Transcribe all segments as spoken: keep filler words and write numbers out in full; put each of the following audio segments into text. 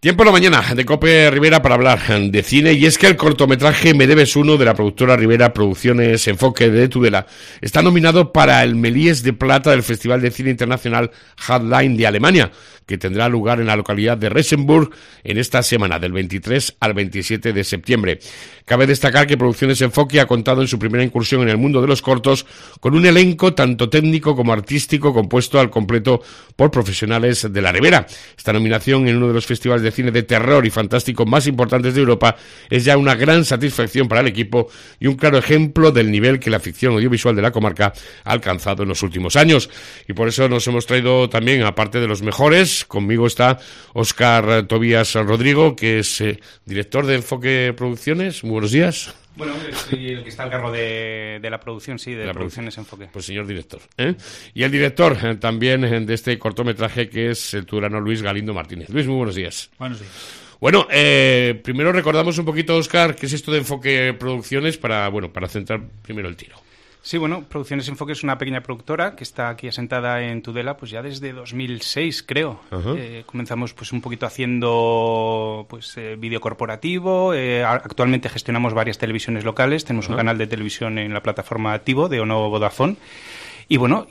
Tiempo en la mañana de COPE Rivera para hablar de cine, y es que el cortometraje Me debes uno, de la productora Rivera Producciones Enfoque de Tudela, está nominado para el Méliès de Plata del Festival de Cine Internacional Hardline de Alemania, que tendrá lugar en la localidad de Regensburg en esta semana, del veintitrés al veintisiete de septiembre. Cabe destacar que Producciones Enfoque ha contado en su primera incursión en el mundo de los cortos con un elenco tanto técnico como artístico compuesto al completo por profesionales de la Ribera. Esta nominación en uno de los festivales de cine de terror y fantástico más importantes de Europa es ya una gran satisfacción para el equipo y un claro ejemplo del nivel que la ficción audiovisual de la comarca ha alcanzado en los últimos años. Y por eso nos hemos traído también, aparte de los mejores, conmigo está Óscar Tobías Rodrigo, que es eh, director de Enfoque Producciones. Muy buenos días. Bueno, soy el que está al cargo de, de la producción, sí, de, de la Producciones producción. Enfoque. Pues señor director, ¿eh? Y el director eh, también eh, de este cortometraje, que es el tudorano Luis Galindo Martínez. Luis, muy buenos días. Buenos días. Bueno, eh, primero recordamos un poquito, Óscar, qué es esto de Enfoque Producciones para, bueno, para centrar primero el tiro. Sí, bueno, Producciones Enfoque es una pequeña productora que está aquí asentada en Tudela, pues ya desde dos mil seis, creo. Uh-huh. Eh, comenzamos pues un poquito haciendo pues eh, vídeo corporativo. Eh, actualmente gestionamos varias televisiones locales. Tenemos uh-huh. un canal de televisión en la plataforma Tivo de Ono Vodafone. Y bueno,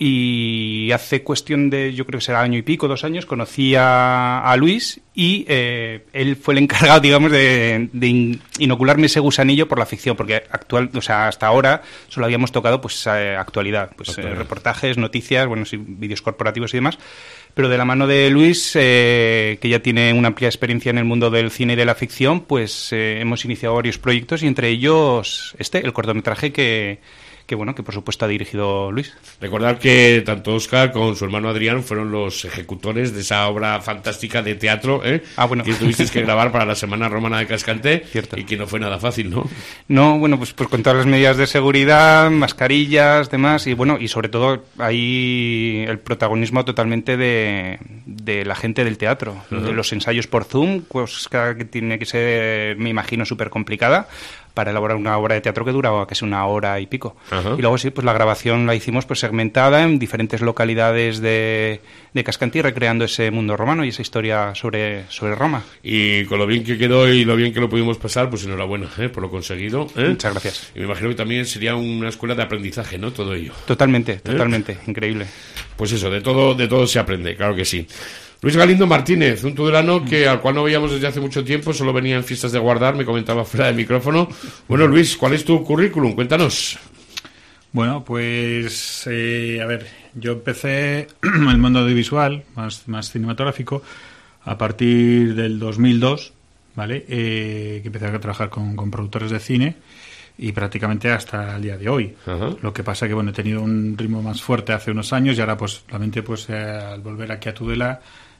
y hace cuestión de, yo creo que será año y pico, dos años, conocí a, a Luis y eh, él fue el encargado, digamos, de, de inocularme ese gusanillo por la ficción, porque actual, o sea, hasta ahora solo habíamos tocado pues eh, actualidad, pues eh, reportajes, noticias, bueno, sí, vídeos corporativos y demás. Pero de la mano de Luis, eh, que ya tiene una amplia experiencia en el mundo del cine y de la ficción, pues eh, hemos iniciado varios proyectos y entre ellos este, el cortometraje que... que bueno, que por supuesto ha dirigido Luis. Recordar que tanto Óscar como su hermano Adrián fueron los ejecutores de esa obra fantástica de teatro, ¿eh? Ah, bueno. Que tuvisteis que grabar para la Semana Romana de Cascante. Cierto. Y que no fue nada fácil, ¿no? No, bueno, pues, pues con todas las medidas de seguridad, mascarillas, demás, y bueno, y sobre todo ahí el protagonismo totalmente de, de la gente del teatro, uh-huh. de los ensayos por Zoom, pues que tiene que ser, me imagino, súper complicada para elaborar una obra de teatro que duraba casi una hora y pico. Uh-huh. Y luego sí, pues la grabación la hicimos pues segmentada en diferentes localidades de, de Cascante, recreando ese mundo romano y esa historia sobre, sobre Roma. Y con lo bien que quedó y lo bien que lo pudimos pasar, pues enhorabuena, ¿eh? Por lo conseguido, ¿eh? Muchas gracias. Y me imagino que también sería una escuela de aprendizaje, ¿no? Todo ello. Totalmente, totalmente, ¿eh? Increíble. Pues eso, de todo, de todo se aprende, claro que sí. Luis Galindo Martínez, un tudelano que al cual no veíamos desde hace mucho tiempo, solo venía en fiestas de guardar, me comentaba fuera del micrófono. Bueno, Luis, ¿cuál es tu currículum? Cuéntanos. Bueno, pues, eh, a ver, yo empecé en el mundo audiovisual, más, más cinematográfico, a partir del dos mil dos, ¿vale? Eh, que empecé a trabajar con, con productores de cine y prácticamente hasta el día de hoy. Uh-huh. Lo que pasa que, bueno, he tenido un ritmo más fuerte hace unos años y ahora, pues, realmente, pues, eh, al volver aquí a Tudela,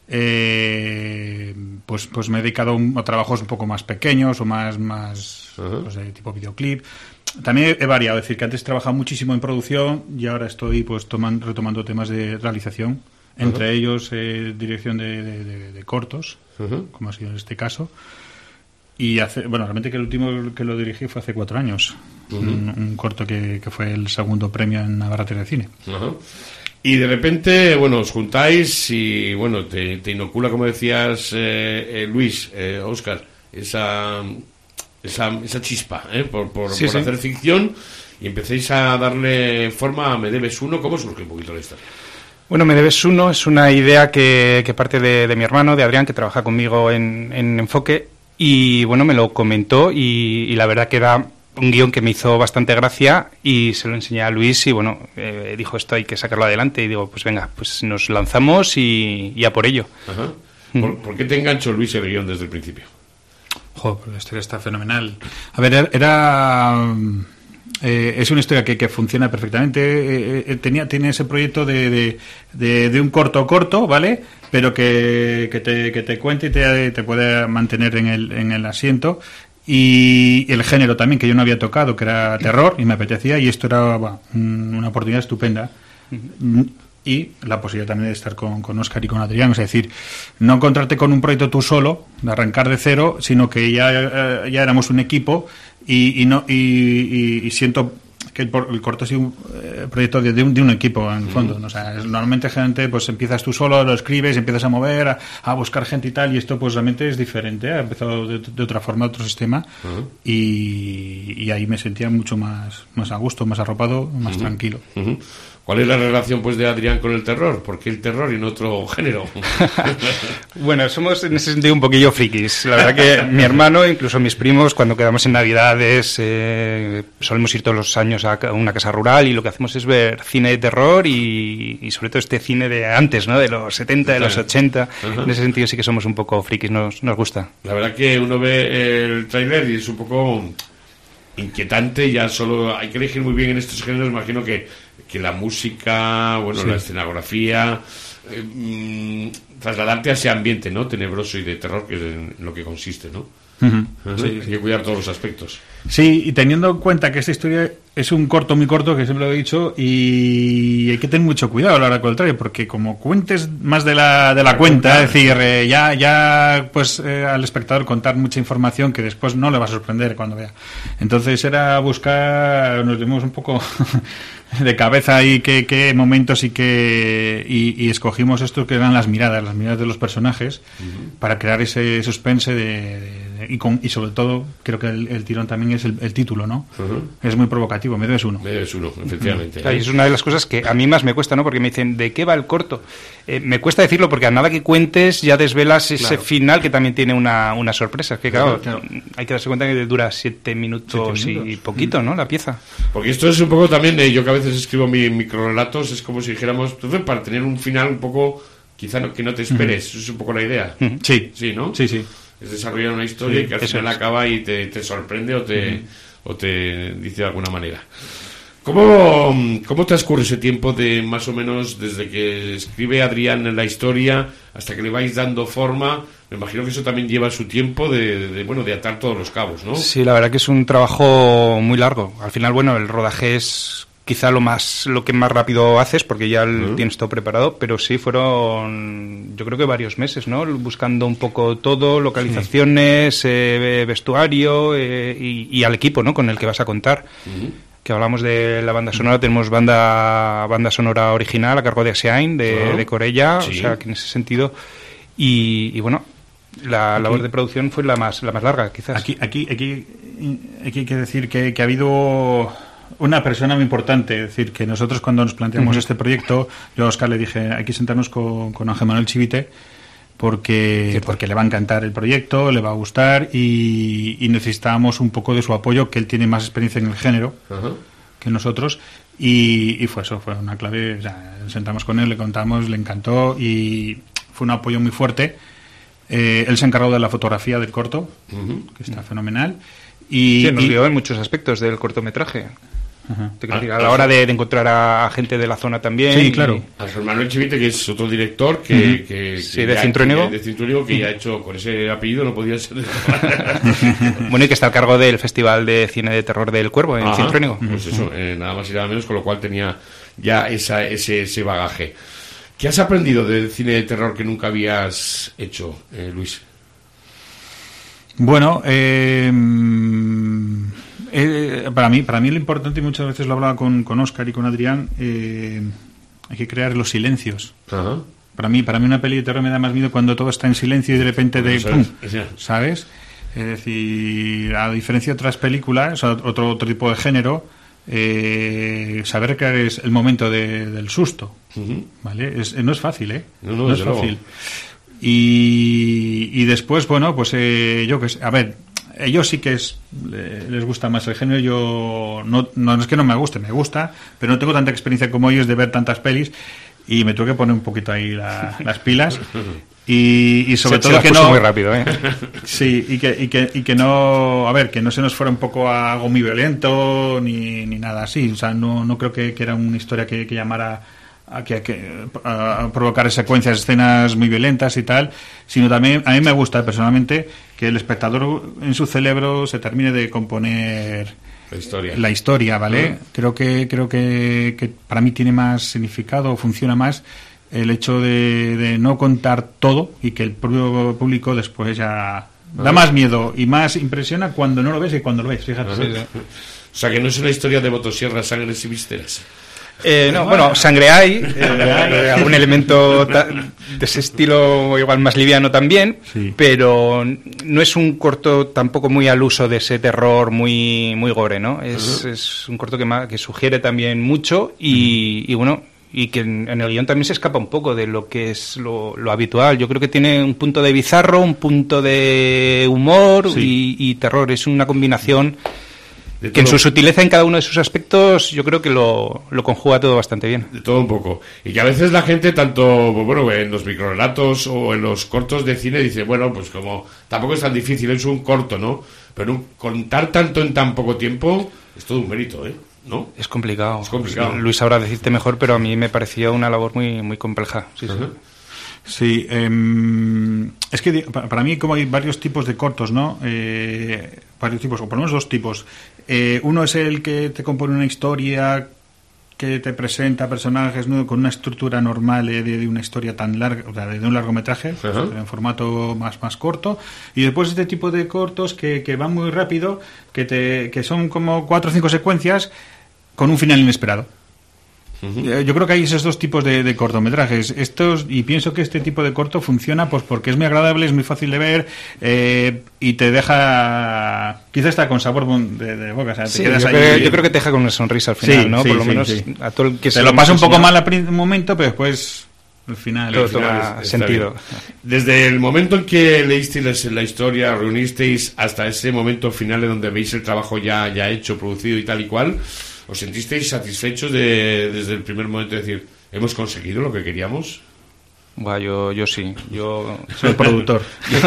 Eh, pues pues me he dedicado a trabajos un poco más pequeños o más más uh-huh. pues, de tipo videoclip. También he variado, es decir, que antes trabajaba muchísimo en producción y ahora estoy pues toman, retomando temas de realización, uh-huh. entre ellos eh, dirección de, de, de, de cortos, uh-huh. como ha sido en este caso. Y hace, bueno, realmente que el último que lo dirigí fue hace cuatro años, uh-huh. un, un corto que, que fue el segundo premio en Navarra de Cine. Uh-huh. Y de repente, bueno, os juntáis y, bueno, te, te inocula, como decías, eh, eh, Luis, eh, Óscar, esa, esa, esa chispa, ¿eh? Por, por, sí, por sí. hacer ficción y empecéis a darle forma a Me debes uno. ¿Cómo surge un poquito la historia? Bueno, Me debes uno es una idea que, que parte de, de mi hermano, de Adrián, que trabaja conmigo en, en Enfoque, y, bueno, me lo comentó y, y la verdad que era un guión que me hizo bastante gracia y se lo enseñé a Luis y bueno, eh, dijo esto hay que sacarlo adelante y digo, pues venga, pues nos lanzamos y, y a por ello. Ajá. ¿Por, ¿Por qué te enganchó Luis el guión desde el principio? Joder, pues la historia está fenomenal. A ver, era... Eh, es una historia que, que funciona perfectamente. Eh, eh, tenía, tiene ese proyecto de, de, de, de un corto corto, ¿vale? Pero que, que, te, que te cuente y te, te puede mantener en el, en el asiento. Y el género también, que yo no había tocado, que era terror, y me apetecía, y esto era bueno, una oportunidad estupenda. Uh-huh. Y la posibilidad también de estar con, con Óscar y con Adrián, es decir, no encontrarte con un proyecto tú solo, de arrancar de cero, sino que ya, ya éramos un equipo y, y, no, y, y, y siento que el, el corto es un eh, proyecto de, de, un, de un equipo en el fondo, ¿no? O sea, es, normalmente gente pues empiezas tú solo, lo escribes, empiezas a mover, a, a buscar gente y tal, y esto pues realmente es diferente, ¿eh? Ha empezado de, de otra forma, otro sistema, uh-huh. y, y ahí me sentía mucho más, más a gusto, más arropado, más uh-huh. tranquilo. Uh-huh. ¿Cuál es la relación pues de Adrián con el terror? ¿Por qué el terror y no otro género? Bueno, somos en ese sentido un poquillo frikis. La verdad que mi hermano, incluso mis primos, cuando quedamos en Navidades, eh, solemos ir todos los años a una casa rural y lo que hacemos es ver cine de terror y, y sobre todo este cine de antes, ¿no? De los setenta, de los ochenta. Uh-huh. En ese sentido sí que somos un poco frikis, nos, nos gusta. La verdad que uno ve el tráiler y es un poco inquietante, ya solo hay que elegir muy bien en estos géneros, imagino que que la música, bueno, sí. la escenografía, eh, mmm, trasladarte a ese ambiente, ¿no? Tenebroso y de terror, que es en lo que consiste, ¿no? Uh-huh. Uh-huh. Sí, hay que cuidar todos los aspectos. Sí, y teniendo en cuenta que esta historia es un corto muy corto, que siempre lo he dicho, y hay que tener mucho cuidado a la hora contraria, porque como cuentes más de la de la, la cuenta, es decir, eh, ya ya pues eh, al espectador contar mucha información que después no le va a sorprender cuando vea. Entonces era buscar, nos dimos un poco de cabeza ahí qué, qué momentos y qué y, y escogimos estos que eran las miradas, las miradas de los personajes, uh-huh. para crear ese suspense de, de, de y, con, y sobre todo creo que el, el tirón también es el, el título, ¿no? Uh-huh. Es muy provocativo, me debes uno. Me debes uno, efectivamente. Uh-huh. Es una de las cosas que a mí más me cuesta, ¿no? Porque me dicen, ¿de qué va el corto? Eh, me cuesta decirlo porque a nada que cuentes ya desvelas ese claro. final que también tiene una, una sorpresa. Que claro, claro, claro, hay que darse cuenta que dura siete minutos, siete minutos. Y poquito, ¿no? La pieza. Porque esto es un poco también, eh, yo que a veces escribo mi microrelatos, es como si dijéramos, entonces para tener un final un poco, quizá no, que no te esperes, uh-huh. eso es un poco la idea. Uh-huh. Sí. Sí, ¿no? Sí, sí. Es desarrollar una historia sí, y que al final es. acaba y te, te sorprende o te, uh-huh. o te dice de alguna manera. ¿Cómo, ¿Cómo transcurre ese tiempo de más o menos desde que escribe Adrián la historia hasta que le vais dando forma? Me imagino que eso también lleva su tiempo de, de, de bueno de atar todos los cabos, ¿no? Sí, la verdad que es un trabajo muy largo. Al final, bueno, el rodaje es quizá lo más lo que más rápido haces porque ya el, uh-huh. tienes todo preparado, pero sí fueron yo creo que varios meses, ¿no? Buscando un poco todo, localizaciones, sí. eh, vestuario eh, y, y al equipo, ¿no? Con el que vas a contar. Uh-huh. Que hablamos de la banda sonora, tenemos banda banda sonora original a cargo de Asiain, de, uh-huh. de Corella, sí. o sea que en ese sentido y, y bueno, la aquí, labor de producción fue la más la más larga, quizás. Aquí aquí aquí, aquí hay que decir que, que ha habido una persona muy importante, es decir, que nosotros cuando nos planteamos uh-huh. este proyecto, yo a Óscar le dije, hay que sentarnos con, con Ángel Manuel Chivite, porque porque le va a encantar el proyecto, le va a gustar y, y necesitábamos un poco de su apoyo, que él tiene más experiencia en el género uh-huh. que nosotros y, y fue eso, fue una clave, o sea, nos sentamos con él, le contamos, le encantó y fue un apoyo muy fuerte. Eh, él se encargó de la fotografía del corto, uh-huh. que está fenomenal. Y, sí, nos y, guió en muchos aspectos del cortometraje. Uh-huh. A la hora de, de encontrar a gente de la zona también. Sí, claro. A Ángel Manuel Chivite, que es otro director que, uh-huh. que, sí, que de Cintruénigo, de Cintruénigo, que uh-huh. ya ha hecho con ese apellido, no podía ser. Bueno, y que está a cargo del Festival de Cine de Terror del Cuervo en Cintruénigo. Pues eso, eh, nada más y nada menos, con lo cual tenía ya esa, ese, ese bagaje. ¿Qué has aprendido del cine de terror que nunca habías hecho, eh, Luis? Bueno, eh, eh, para mí para mí lo importante, y muchas veces lo hablaba con, con Óscar y con Adrián, eh, hay que crear los silencios. Ajá. Para mí para mí una peli de terror me da más miedo cuando todo está en silencio y de repente de ¿sabes? ¡pum! ¿Sabes? Es decir, a diferencia de otras películas, o otro, otro tipo de género, eh, saber crear es el momento de, del susto, uh-huh. ¿vale? Es, no es fácil, ¿eh? No, no, no es fácil. Luego. Y, y después, bueno, pues eh, yo que sé, a ver, ellos sí que es, eh, les gusta más el género, yo no, no es que no me guste, me gusta, pero no tengo tanta experiencia como ellos de ver tantas pelis y me tuve que poner un poquito ahí la, las pilas y, y sobre se, todo se que no muy rápido, ¿eh? Sí, y que, y que y que no, a ver, que no se nos fuera un poco a algo muy violento ni, ni nada así, o sea, no, no creo que, que era una historia que, que llamara a, que, a, que, a provocar secuencias, escenas muy violentas y tal, sino también a mí me gusta personalmente que el espectador en su cerebro se termine de componer la historia, la historia, ¿vale? Uh-huh. Creo que creo que, que para mí tiene más significado, funciona más el hecho de, de no contar todo y que el propio público después ya uh-huh. da más miedo y más impresiona cuando no lo ves que cuando lo ves, fíjate. Uh-huh. O sea, que no es una historia de motosierra, sangres y vísceras. Eh, no, bueno, sangre hay, eh, algún elemento ta- de ese estilo igual más liviano también, sí. Pero no es un corto tampoco muy al uso de ese terror muy muy gore, ¿no? Es, uh-huh. es un corto que, ma- que sugiere también mucho y, uh-huh. y bueno, y que en, en el guión también se escapa un poco de lo que es lo, lo habitual. Yo creo que tiene un punto de bizarro, un punto de humor sí. y, y terror, es una combinación... Que en su sutileza en cada uno de sus aspectos yo creo que lo, lo conjuga todo bastante bien. De todo un poco. Y que a veces la gente, tanto bueno en los microrelatos o en los cortos de cine, dice, bueno, pues como tampoco es tan difícil, es un corto, ¿no? Pero un, contar tanto en tan poco tiempo es todo un mérito, ¿eh? ¿No? Es complicado. Es complicado. Sí, Luis sabrá decirte mejor, pero a mí me pareció una labor muy, muy compleja. Sí, uh-huh. sí. Sí, eh, es que para mí como hay varios tipos de cortos, ¿no? Eh, varios tipos, o por lo menos dos tipos. Eh, uno es el que te compone una historia que te presenta personajes, ¿no? Con una estructura normal eh, de, de una historia tan larga, o sea, de, de un largometraje, uh-huh. en formato más más corto. Y después este tipo de cortos que, que van muy rápido, que te que son como cuatro o cinco secuencias con un final inesperado. Uh-huh. Yo creo que hay esos dos tipos de, de cortometrajes. Estos, y pienso que este tipo de corto funciona pues porque es muy agradable, es muy fácil de ver eh, y te deja, quizás está con sabor de, de boca. O sea, te sí, quedas yo, ahí creo, yo creo que te deja con una sonrisa al final, sí, ¿no? Sí, por lo sí, menos sí. a todo el que te lo pasa un poco mal al prim- momento, pero después al final todo al final toma es, sentido. Desde el momento en que leísteis la historia, reunisteis hasta ese momento final en donde veis el trabajo ya, ya hecho, producido y tal y cual, ¿os sentisteis satisfechos de, desde el primer momento de decir, hemos conseguido lo que queríamos? Bueno, yo, yo sí, yo soy el productor.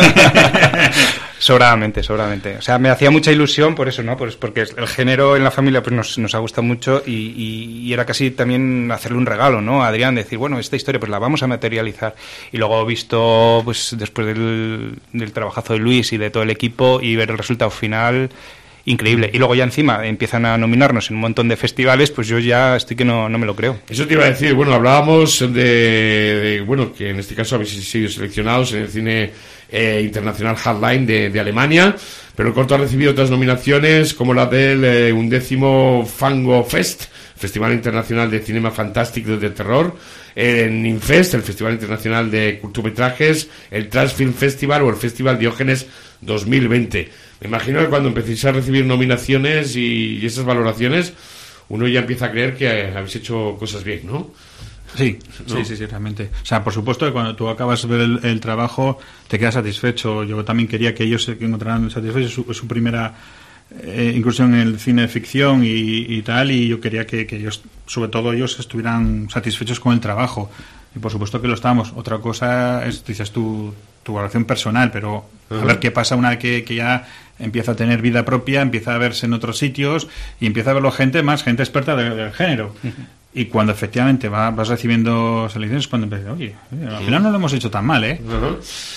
sobradamente, sobradamente. O sea, me hacía mucha ilusión por eso, ¿no? Pues porque el género en la familia pues nos, nos ha gustado mucho y, y, y era casi también hacerle un regalo, ¿no? A Adrián, decir, bueno, esta historia pues la vamos a materializar. Y luego visto, pues después del, del trabajazo de Luis y de todo el equipo y ver el resultado final... increíble. Y luego ya encima empiezan a nominarnos en un montón de festivales, pues yo ya estoy que no, no me lo creo. Eso te iba a decir, bueno, hablábamos de, de bueno, que en este caso habéis sido seleccionados en el cine eh, internacional Hardline de, de Alemania, pero el corto ha recibido otras nominaciones como la del eh, undécimo Fango Fest, Festival Internacional de Cinema Fantástico de Terror, en Infest, el Festival Internacional de Cortometrajes, el Transfilm Festival o el Festival Diógenes dos mil veinte. Me imagino que cuando empecéis a recibir nominaciones y, y esas valoraciones, uno ya empieza a creer que habéis hecho cosas bien, ¿no? Sí, ¿no? sí, sí, sí, realmente. O sea, por supuesto que cuando tú acabas de ver el, el trabajo, te quedas satisfecho. Yo también quería que ellos se encontraran satisfechos. Su, su primera eh, incursión en el cine de ficción y, y tal, y yo quería que, que ellos, sobre todo ellos, estuvieran satisfechos con el trabajo. Y por supuesto que lo estamos. Otra cosa es, dices tú, tu valoración personal, pero uh-huh. a ver qué pasa una vez que, que ya empieza a tener vida propia, empieza a verse en otros sitios y empieza a verlo gente más, gente experta de, del género. Uh-huh. Y cuando efectivamente va, vas recibiendo selecciones, cuando empiezas, oye, oye, al final no lo hemos hecho tan mal, ¿eh? Uh-huh.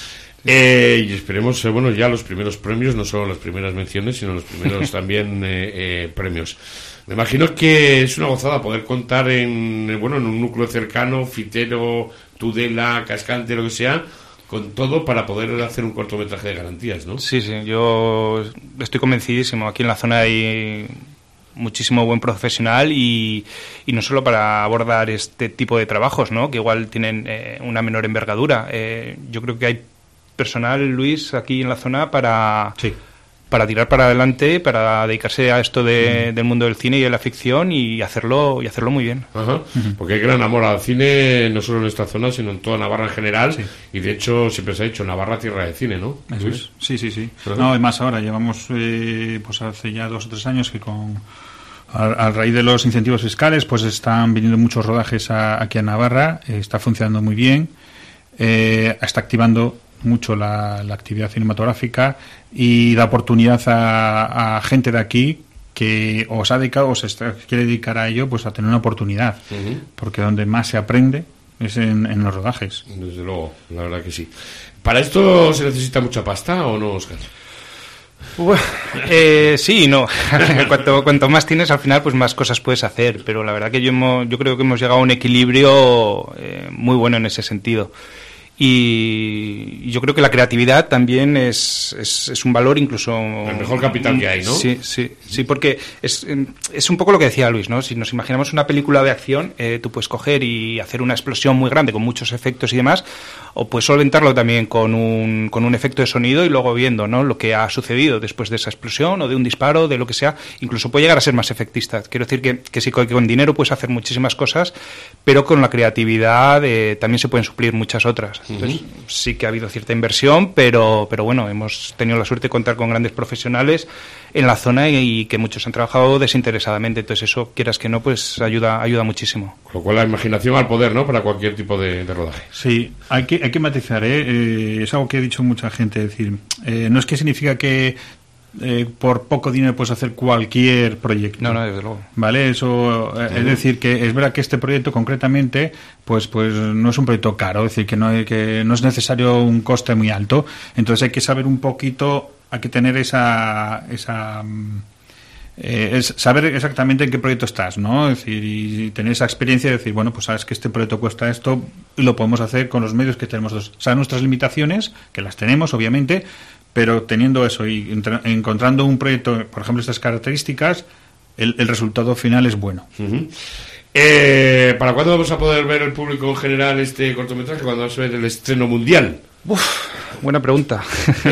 Eh, y esperemos, eh, bueno, ya los primeros premios, no solo las primeras menciones, sino los primeros también eh, eh, premios. Me imagino que es una gozada poder contar en, bueno, en un núcleo cercano, Fitero, Tudela, Cascante, lo que sea, con todo para poder hacer un cortometraje de garantías, ¿no? Sí, sí, yo estoy convencidísimo. Aquí en la zona hay muchísimo buen profesional y, y no solo para abordar este tipo de trabajos, ¿no? Que igual tienen eh, una menor envergadura. Eh, yo creo que hay personal, Luis, aquí en la zona para... Sí. para tirar para adelante, para dedicarse a esto de, mm. del mundo del cine y de la ficción y hacerlo y hacerlo muy bien. Ajá. Uh-huh. Porque hay gran amor al cine, no solo en esta zona, sino en toda Navarra en general. Sí. Y de hecho, siempre se ha dicho, Navarra tierra de cine, ¿no? Eso es. Sí, sí, sí. Uh-huh. No, además ahora llevamos, eh, pues hace ya dos o tres años que con... A, a raíz de los incentivos fiscales, pues están viniendo muchos rodajes a, aquí a Navarra, eh, está funcionando muy bien, eh, está activando mucho la, la actividad cinematográfica y da oportunidad a, a gente de aquí que os ha dedicado o se está, quiere dedicar a ello, pues a tener una oportunidad, uh-huh. porque donde más se aprende es en, en los rodajes. Desde luego, la verdad que sí. ¿Para esto se necesita mucha pasta o no, Óscar? Uh, eh, sí y no. cuanto, cuanto más tienes, al final, pues más cosas puedes hacer. Pero la verdad que yo, hemos, yo creo que hemos llegado a un equilibrio eh, muy bueno en ese sentido. Y yo creo que la creatividad también es, es, es un valor incluso... El mejor capital que hay, ¿no? Sí, sí, sí, porque es, es un poco lo que decía Luis, ¿no? Si nos imaginamos una película de acción, eh, tú puedes coger y hacer una explosión muy grande con muchos efectos y demás, o puedes solventarlo también con un, con un efecto de sonido y luego viendo, ¿no?, lo que ha sucedido después de esa explosión o de un disparo, de lo que sea. Incluso puede llegar a ser más efectista. Quiero decir que, que sí, que con dinero puedes hacer muchísimas cosas, pero con la creatividad eh, también se pueden suplir muchas otras. Entonces, uh-huh. sí que ha habido cierta inversión, pero, pero bueno, hemos tenido la suerte de contar con grandes profesionales en la zona y, y que muchos han trabajado desinteresadamente. Entonces eso, quieras que no, pues ayuda ayuda muchísimo. Con lo cual la imaginación al poder, ¿no?, para cualquier tipo de, de rodaje. Sí, hay que, hay que matizar, ¿eh? Eh, es algo que ha dicho mucha gente, es decir, eh, no es que significa que Eh, por poco dinero puedes hacer cualquier proyecto. No, no, desde luego. Vale, eso eh, es decir que es verdad que este proyecto concretamente, pues, pues no es un proyecto caro, es decir que no hay, que no es necesario un coste muy alto. Entonces hay que saber un poquito, hay que tener esa esa eh, es saber exactamente en qué proyecto estás, ¿no? Es decir, y tener esa experiencia de decir, bueno, pues sabes que este proyecto cuesta esto y lo podemos hacer con los medios que tenemos. O sea, nuestras limitaciones, que las tenemos, obviamente, pero teniendo eso y entra- encontrando un proyecto, por ejemplo, estas características, el, el resultado final es bueno. Uh-huh. Eh, ¿Para cuándo vamos a poder ver el público en general este cortometraje? ¿Cuándo va a ser el estreno mundial? Uf, buena pregunta.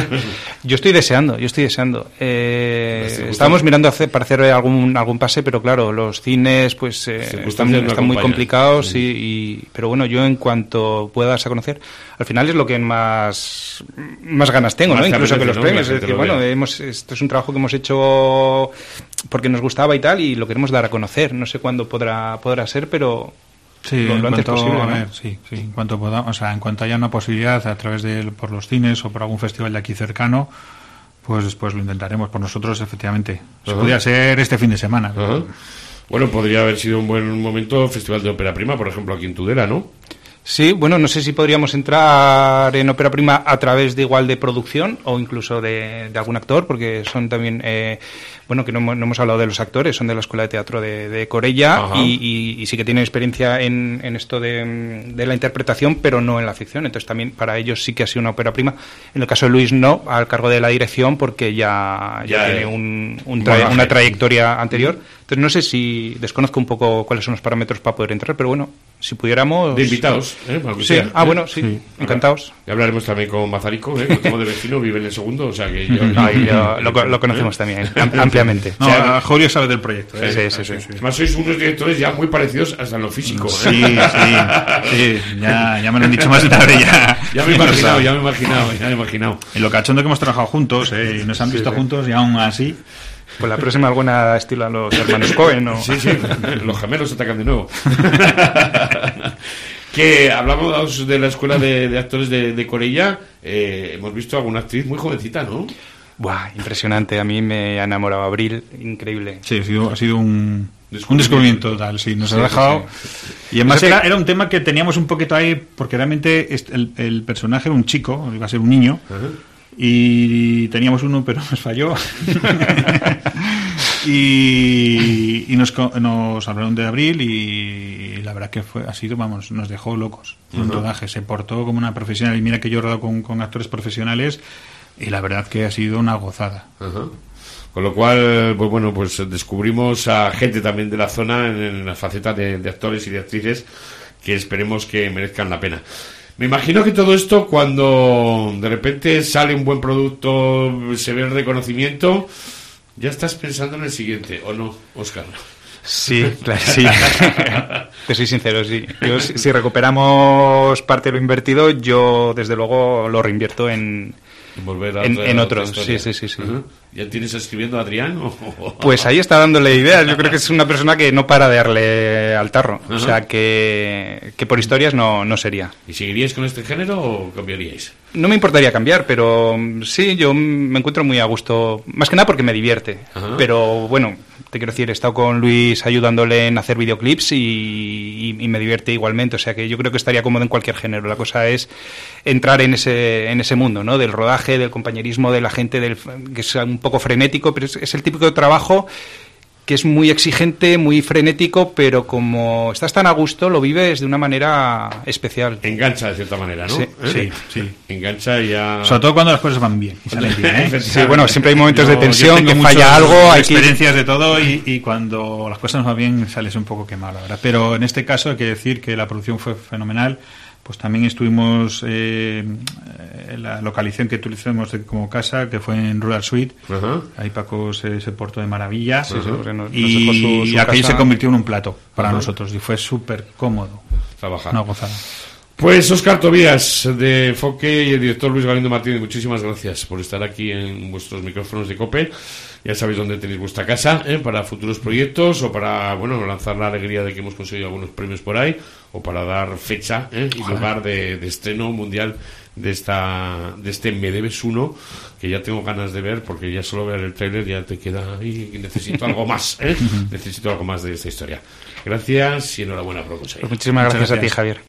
Yo estoy deseando, yo estoy deseando. Eh, estábamos mirando hacer, para hacer algún algún pase, pero claro, los cines pues eh, están, no están muy complicados, mm. y, y, pero bueno, yo en cuanto pueda darse a conocer, al final es lo que más más ganas tengo, más ¿no? Incluso que los ¿no? premios. Es decir, bueno, hemos, esto es un trabajo que hemos hecho porque nos gustaba y tal, y lo queremos dar a conocer. No sé cuándo podrá podrá ser, pero Sí, lo, lo en antes cuanto, posible, a ¿no? ver, sí, sí, en cuanto podamos, o sea, en cuanto haya una posibilidad a través de por los cines o por algún festival de aquí cercano, pues después lo intentaremos por nosotros, efectivamente. Se Uh-huh. podría ser este fin de semana. Uh-huh. Bueno, podría haber sido un buen momento el Festival de Ópera Prima, por ejemplo, aquí en Tudela, ¿no? Sí, bueno, no sé si podríamos entrar en Ópera Prima a través de igual de producción o incluso de, de algún actor, porque son también, eh, bueno, que no, hemos- no hemos hablado de los actores, son de la Escuela de Teatro de, de Corella y, y, y sí que tienen experiencia en, en esto de, de la interpretación, pero no en la ficción. Entonces también para ellos sí que ha sido una Ópera Prima. En el caso de Luis no, al cargo de la dirección, porque ya, ya, Ya, tiene eh, un, un un tra- bagaje. una trayectoria anterior. Entonces no sé si, desconozco un poco cuáles son los parámetros para poder entrar, pero bueno, si pudiéramos... De invitados, ¿eh? Para que Sí, sea, ah, ¿eh? bueno, sí, Sí. encantados. Ya hablaremos también con Mazarico, ¿eh? Que lo tengo de vecino, vive en el segundo, o sea que yo... Ahí lo, lo- lo conocemos también, am- ampliamente. No, O sea, a Julio sabe del proyecto. ¿eh? Sí, sí, sí, sí. Además sois unos directores ya muy parecidos hasta en lo físico, ¿eh? Sí, sí, sí, ya, ya me lo han dicho más de una vez. Ya, Ya me he imaginado, ya me he imaginado, ya me he imaginado. Y lo cachondo que hemos trabajado juntos, ¿eh? Y nos han visto sí. juntos y aún así. Pues la próxima alguna estilo a los hermanos Cohen o... Sí, sí, los gemelos atacan de nuevo. Que hablamos de la escuela de, de actores de, de Corella, eh, hemos visto a alguna actriz muy jovencita, ¿no? Buah, impresionante, a mí me ha enamorado Abril, increíble. Sí, ha sido, ha sido un, Descubrimiento. un descubrimiento total, sí, nos Sí, ha dejado... sí, Y además Eso que- era, era un tema que teníamos un poquito ahí, porque realmente est- el, el personaje era un chico, iba a ser un niño, y teníamos uno, pero nos falló. y y nos, co- nos hablaron de Abril y la verdad que fue ha sido, vamos, nos dejó locos. Fue un rodaje, se portó como una profesional, y mira que yo he rodado con, con actores profesionales, y la verdad que ha sido una gozada. Ajá. Con lo cual, pues bueno, pues descubrimos a gente también de la zona en, en la faceta de, de actores y de actrices que esperemos que merezcan la pena. Me imagino que todo esto, cuando de repente sale un buen producto, se ve el reconocimiento, ya estás pensando en el siguiente, ¿o no, Óscar? Sí, claro, sí. Te soy sincero, sí. Yo, si, si recuperamos parte de lo invertido, yo desde luego lo reinvierto en... Volver a En- otra- en otra otros, historia. sí, sí, sí, sí. Ajá. ¿Ya tienes escribiendo a Adrián? o- Pues ahí está dándole ideas. Yo creo que es una persona que no para de darle al tarro. Ajá. O sea, que, que por historias no, no sería. ¿Y seguiríais con este género o cambiaríais? No me importaría cambiar, pero mm, sí, yo me encuentro muy a gusto. Más que nada porque me divierte. Ajá. Pero bueno, te quiero decir, he estado con Luis ayudándole en hacer videoclips y, y- y me divierte igualmente. O sea que yo creo que estaría cómodo en cualquier género. La cosa es entrar en ese, en ese mundo, ¿no? Del rodaje, del compañerismo, de la gente, del, que es un poco frenético, pero es, es el típico trabajo que es muy exigente, muy frenético, pero como estás tan a gusto, lo vives de una manera especial. Engancha de cierta manera, ¿no? Sí, ¿Eh? sí, sí. Engancha y ya... Sobre todo cuando las cosas van bien. Y salen bien, ¿eh? Sí, bueno, siempre hay momentos yo, de tensión, que muchas falla algo, hay experiencias que... de todo y, y cuando las cosas no van bien sales un poco quemado, la verdad. Pero en este caso hay que decir que la producción fue fenomenal. Pues también estuvimos eh, en la localización que utilizamos como casa, que fue en Rural Suite. Uh-huh. Ahí Paco se, se portó de maravilla. Sí, uh-huh. sí, nos, y nos su, su y aquello se convirtió en un plato para uh-huh. nosotros y fue súper cómodo. Trabajar. Una gozada. Pues Óscar Tobías de Enfoque y el director Luis Galindo Martínez, muchísimas gracias por estar aquí en vuestros micrófonos de COPE. Ya sabéis dónde tenéis vuestra casa, ¿eh? Para futuros proyectos o para, bueno, lanzar la alegría de que hemos conseguido algunos premios por ahí, o para dar fecha, ¿eh? Y lugar de, de estreno mundial de esta de este Me Debes Uno, que ya tengo ganas de ver, porque ya solo ver el tráiler ya te queda ahí, necesito algo más, ¿eh? Necesito algo más de esta historia. Gracias y enhorabuena por conseguir. Pues muchísimas gracias, gracias a ti, Javier.